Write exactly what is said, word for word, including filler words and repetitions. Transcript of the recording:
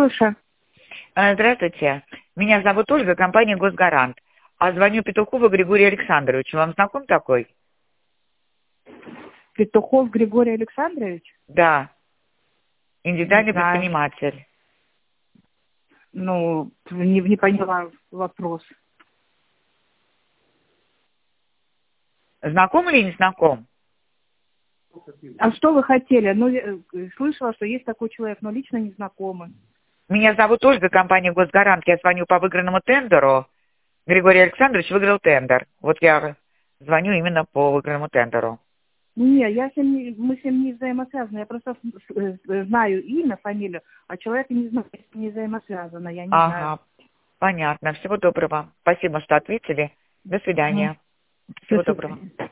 Слушаю. Здравствуйте. Меня зовут Ольга, компания «Госгарант». А звоню Петухову Григорию Александровичу. Вам знаком такой? Петухов Григорий Александрович? Да. Индивидуальный Не знаю. предприниматель. Ну, не, не поняла вопрос. Знаком или не знаком? А что вы хотели? Ну, я, э, слышала, что есть такой человек, но лично не знакомы. Меня зовут Ольга, компания «Госгарант». Я звоню по выигранному тендеру. Григорий Александрович выиграл тендер. Вот я звоню именно по выигранному тендеру. Не, я с ним не, мы с ним не взаимосвязаны. Я просто с- э, знаю имя, фамилию, а человека не знаю, не взаимосвязана, я не знаю. Ага, понятно. Всего доброго. Спасибо, что ответили. До Мгм. свидания. До Всего доброго. свидания.